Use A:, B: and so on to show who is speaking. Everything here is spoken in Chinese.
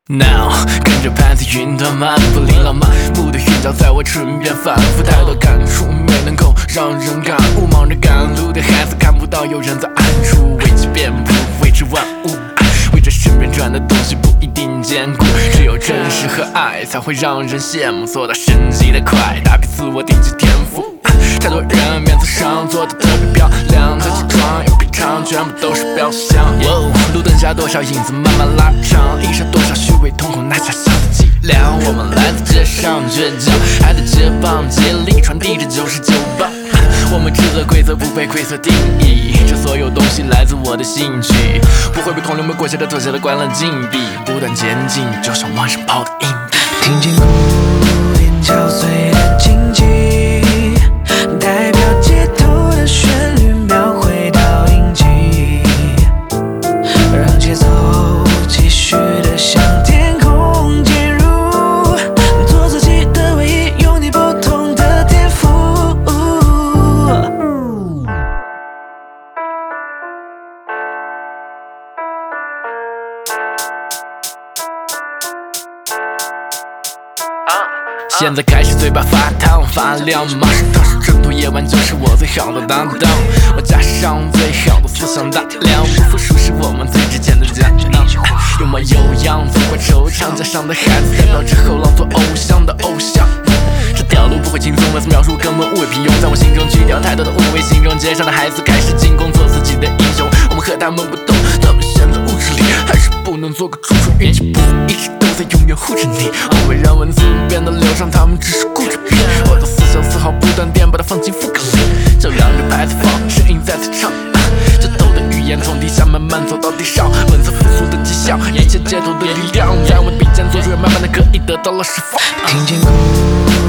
A: Now 跟着盘子云端漫步，琳琅满目的寻找在我唇边反复，太多感触没能够让人感悟，忙着赶路的孩子看不到有人在暗处，为其遍布，为之万物，为这身边转的东西不一定坚固，只有真实和爱才会让人羡慕，做到升级的快，打拼自我顶级天赋。太多人面子上做的特别漂亮，可起床又平常，全部都是表象。路灯下多少影子慢慢拉长，映射多少虚伪瞳孔，那假象的伎俩。我们来自街上倔强，爱的接棒接力，传递着99磅。我们制造规则，不被规则定义，这所有东西来自我的兴趣，不会被孔刘们裹挟的妥协的关了禁闭，不断前进，就像往上抛的硬币。
B: 听见鼓点敲碎的荆棘，代表街头的旋律描绘到印记，让节奏继续的向天空进入，做自己的唯一，用你不同的天赋。
A: 现在开始嘴巴发烫发亮，马上踏上征途，夜晚就是我最好的搭档。我加上最好的思想大量，不服输是我们最值钱的家当。有模有样，足够惆怅，家乡的孩子代表着后浪做偶像的偶像。这条路不会轻松，文字描述根本无谓平庸，在我心中去掉太多的无谓形容。街上的孩子开始进攻，做自己的英雄。我们和他们不同，他们陷在物质里，还是不能做个楚楚运气不服，一直都在永远护着你。我会让文字变得流畅，他们只是顾着笔。我的思想丝毫不断电，把它放进副歌里，就让这拍子放，声音再次唱。这抖的语言从地下慢慢走到地上，文字复苏的迹象，一切街头的力量，在我的笔尖做出，慢慢的可以得到了释放。
B: 听见鼓